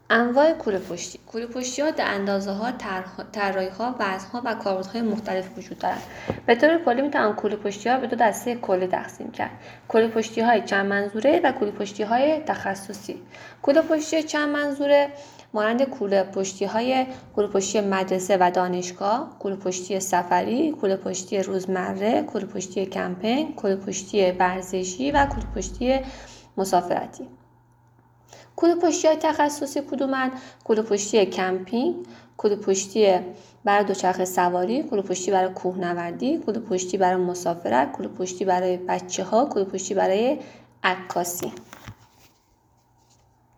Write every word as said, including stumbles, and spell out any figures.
انواع کوله پشتی. کوله پشتی ها در اندازه ها، طراحی ها، وزن ها و کاربردهای مختلف وجود دارند. به طور کلی میتوان کوله پشتی ها به دو دسته کلی تقسیم کرد: کوله پشتی های چند منظوره و کوله پشتی های تخصصی. کوله پشتی چند منظوره مانند کوله پشتی های کوله پشتی مدرسه و دانشگاه، کوله پشتی سفری، کوله پشتی روزمره، کوله پشتی کمپینگ، کوله پشتی ورزشی و کوله پشتی مسافرتی. کوله پشتی های تخصصی کدومن؟ کوله پشتی کمپینگ، کوله پشتی برای دوچرخه سواری، کوله پشتی برای کوهنوردی، کوله پشتی برای مسافرت، کوله پشتی برای بچه ها، کوله پشتی برای عکاسی.